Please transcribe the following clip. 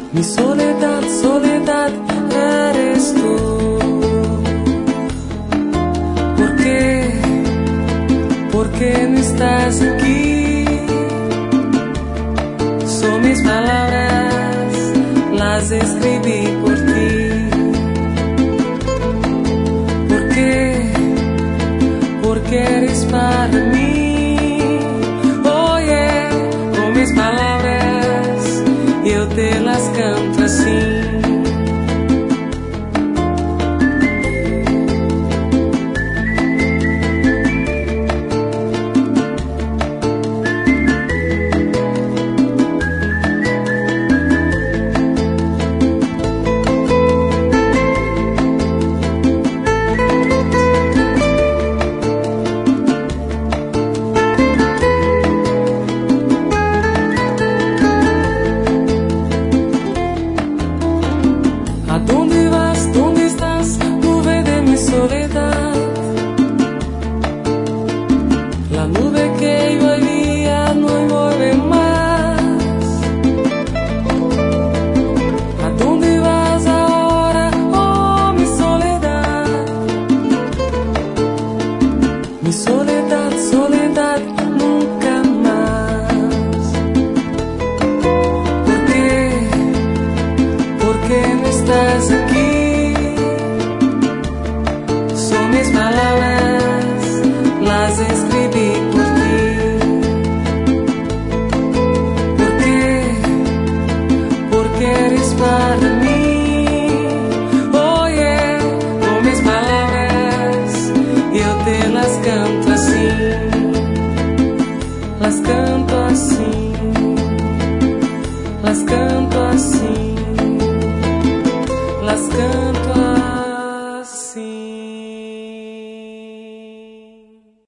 Mi soledad, soledad eres tú. ¿Por qué? ¿Por qué no estás aquí? Son mis palabras, las escribí por ti. ¿Por qué? Porque eres para mí. Oye, con mis palabras yo te las canto así. ¿A dónde vas? ¿Dónde estás? Nube de mi soledad. La nube que yo había no mueve más. ¿A dónde vas ahora? Oh, mi soledad. Mi soledad, soledad, nunca más. ¿Por qué? ¿Por qué no estás aquí? Son mis palabras, las escribí por ti. ¿Por qué? Porque eres para mí. Oye, con mis palabras yo te las canto así. Las canto así. Las canto así. Las canto